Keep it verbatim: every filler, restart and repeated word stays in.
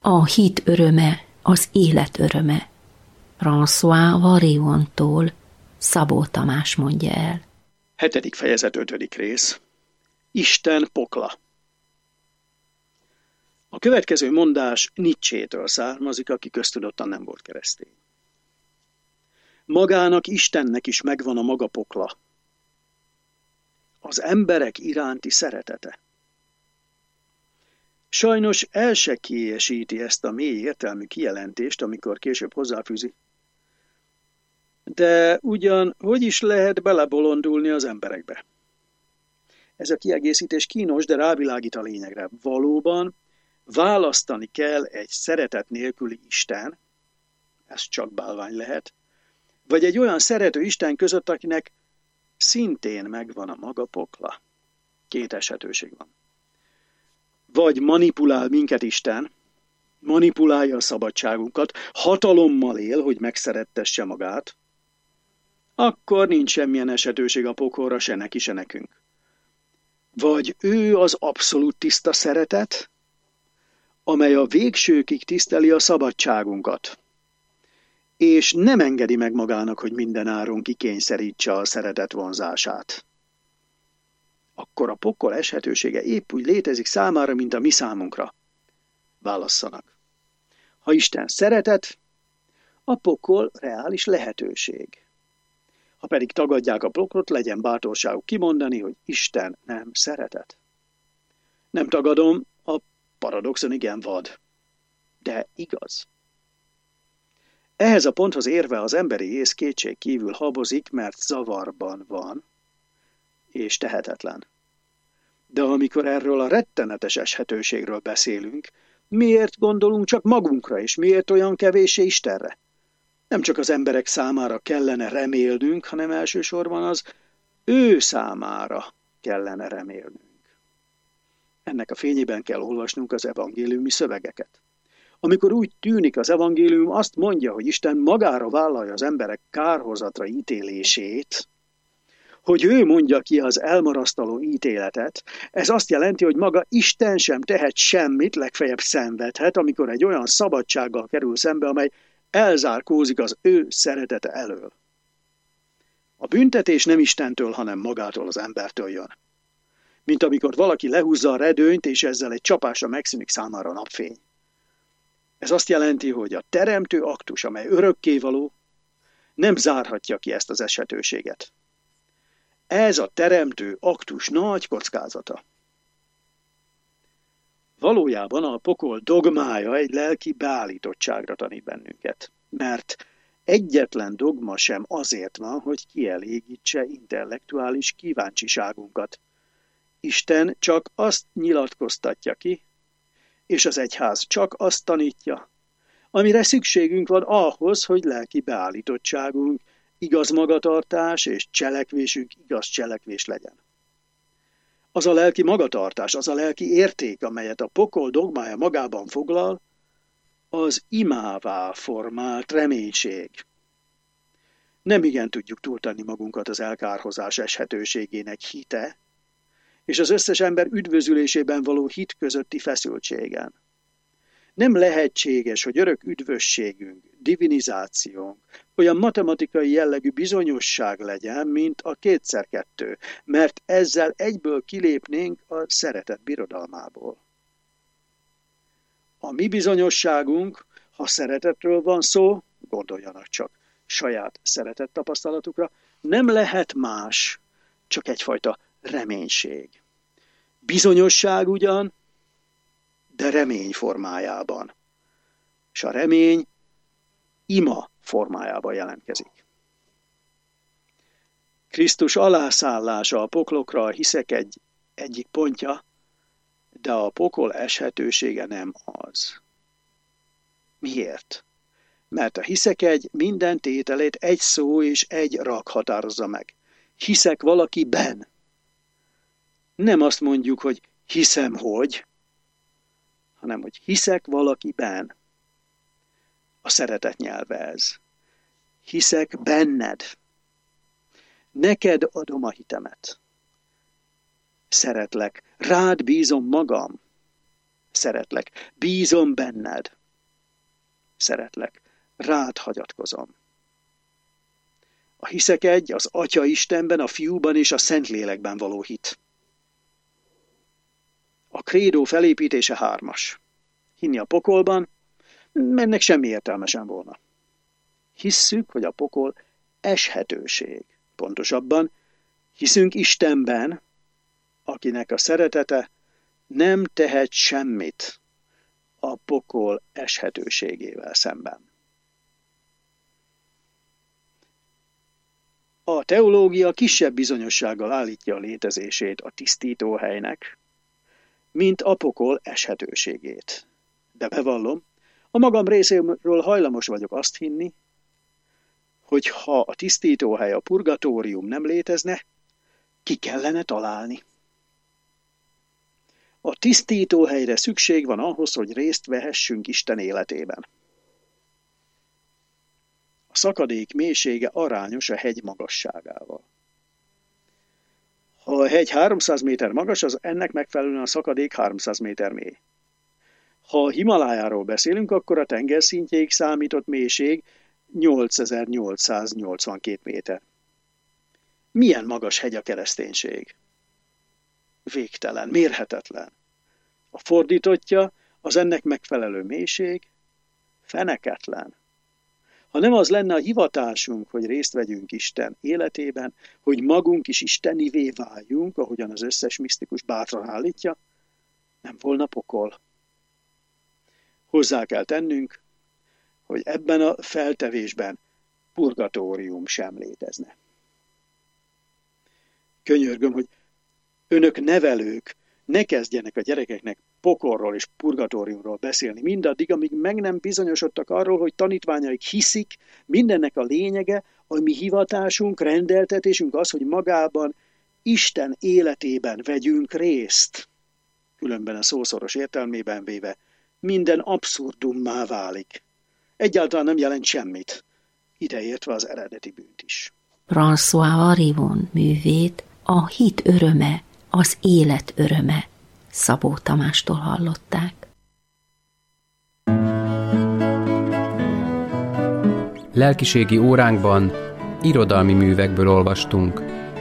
A hit öröme, az élet öröme. François Varillon-tól Szabó Tamás mondja el. Hetedik fejezet, ötödik rész. Isten pokla. A következő mondás Nietzsétől származik, aki köztudottan nem volt keresztény. Magának, Istennek is megvan a maga pokla. Az emberek iránti szeretete. Sajnos el se kiesíti ezt a mély értelmű kijelentést, amikor később hozzáfűzi. De ugyan hogy is lehet belebolondulni az emberekbe? Ez a kiegészítés kínos, de rávilágít a lényegre. Valóban választani kell egy szeretet nélküli Isten, ez csak bálvány lehet, vagy egy olyan szerető Isten között, akinek szintén megvan a maga pokla. Két esetőség van. Vagy manipulál minket Isten, manipulálja a szabadságunkat, hatalommal él, hogy megszerettesse magát, akkor nincs semmilyen esetőség a pokolra, se neki, se nekünk. Vagy ő az abszolút tiszta szeretet, amely a végsőkig tiszteli a szabadságunkat, és nem engedi meg magának, hogy minden áron kikényszerítse a szeretet vonzását. Akkor a pokol eshetősége épp úgy létezik számára, mint a mi számunkra. Válasszanak. Ha Isten szeretet, a pokol reális lehetőség. Ha pedig tagadják a poklot, legyen bátorságuk kimondani, hogy Isten nem szeretet. Nem tagadom, a paradoxon igen vad, de igaz. Ehhez a ponthoz érve az emberi ész kétség kívül habozik, mert zavarban van, és tehetetlen. De amikor erről a rettenetes eshetőségről beszélünk, miért gondolunk csak magunkra, és miért olyan kevéssé Istenre? Nem csak az emberek számára kellene remélnünk, hanem elsősorban az ő számára kellene remélnünk. Ennek a fényében kell olvasnunk az evangéliumi szövegeket. Amikor úgy tűnik, az evangélium azt mondja, hogy Isten magára vállalja az emberek kárhozatra ítélését, hogy ő mondja ki az elmarasztaló ítéletet, ez azt jelenti, hogy maga Isten sem tehet semmit, legfeljebb szenvedhet, amikor egy olyan szabadsággal kerül szembe, amely elzárkózik az ő szeretete elől. A büntetés nem Istentől, hanem magától, az embertől jön. Mint amikor valaki lehúzza a redőnyt, és ezzel egy csapásra megszűnik számára a napfény. Ez azt jelenti, hogy a teremtő aktus, amely örökkévaló, nem zárhatja ki ezt az eshetőséget. Ez a teremtő aktus nagy kockázata. Valójában a pokol dogmája egy lelki beállítottságra tanít bennünket, mert egyetlen dogma sem azért van, hogy kielégítse intellektuális kíváncsiságunkat. Isten csak azt nyilatkoztatja ki, és az egyház csak azt tanítja, amire szükségünk van ahhoz, hogy lelki beállítottságunk, igaz magatartás és cselekvésünk igaz cselekvés legyen. Az a lelki magatartás, az a lelki érték, amelyet a pokol dogmája magában foglal, az imává formált reménység. Nem igen tudjuk túltenni magunkat az elkárhozás eshetőségének hite, és az összes ember üdvözülésében való hit közötti feszültségen. Nem lehetséges, hogy örök üdvösségünk, divinizációnk olyan matematikai jellegű bizonyosság legyen, mint a kétszer kettő, mert ezzel egyből kilépnénk a szeretet birodalmából. A mi bizonyosságunk, ha szeretetről van szó, gondoljanak csak saját szeretet tapasztalatukra, nem lehet más, csak egyfajta reménység. Bizonyosság ugyan, de remény formájában. És a remény ima formájában jelentkezik. Krisztus alászállása a poklokra a hiszek egy, egyik pontja, de a pokol eshetősége nem az. Miért? Mert a hiszek egy minden tételét egy szó és egy rak határozza meg. Hiszek valakiben. Nem azt mondjuk, hogy hiszem, hogy, hanem hogy hiszek valakiben. A szeretet nyelve ez. Hiszek benned. Neked adom a hitemet. Szeretlek, rád bízom magam. Szeretlek. Bízom benned. Szeretlek. Rád hagyatkozom. A hiszek egy, az Atya Istenben, a Fiúban és a Szentlélekben való hit. A krédó felépítése hármas. Hinni a pokolban, ennek semmi értelme sem volna. Hisszük, hogy a pokol eshetőség. Pontosabban, hiszünk Istenben, akinek a szeretete nem tehet semmit a pokol eshetőségével szemben. A teológia kisebb bizonyossággal állítja a létezését a tisztítóhelynek, mint a pokol eshetőségét. De bevallom, a magam részéről hajlamos vagyok azt hinni, hogy ha a tisztítóhely, a purgatórium nem létezne, ki kellene találni. A tisztítóhelyre szükség van ahhoz, hogy részt vehessünk Isten életében. A szakadék mélysége arányos a hegy magasságával. Ha a hegy háromszáz méter magas, az ennek megfelelően a szakadék háromszáz méter mély. Ha a Himalájáról beszélünk, akkor a tengerszintjéig számított mélység nyolcezer-nyolcszáznyolcvankét méter. Milyen magas hegy a kereszténység? Végtelen, mérhetetlen. A fordítottja, az ennek megfelelő mélység, feneketlen. Ha nem az lenne a hivatásunk, hogy részt vegyünk Isten életében, hogy magunk is istenivé váljunk, ahogyan az összes misztikus bátran állítja, nem volna pokol. Hozzá kell tennünk, hogy ebben a feltevésben purgatórium sem létezne. Könyörgöm, hogy önök nevelők ne kezdjenek a gyerekeknek pokolról és purgatóriumról beszélni, mindaddig, amíg meg nem bizonyosodtak arról, hogy tanítványaik hiszik, mindennek a lényege, a mi hivatásunk, rendeltetésünk az, hogy magában Isten életében vegyünk részt. Különben a szószoros értelmében véve minden abszurdummá válik. Egyáltalán nem jelent semmit, ideértve az eredeti bűnt is. François Varivon művét a hit öröme, az élet öröme Szabó Tamástól hallották. Lelkiségi óránkban irodalmi művekből olvastunk.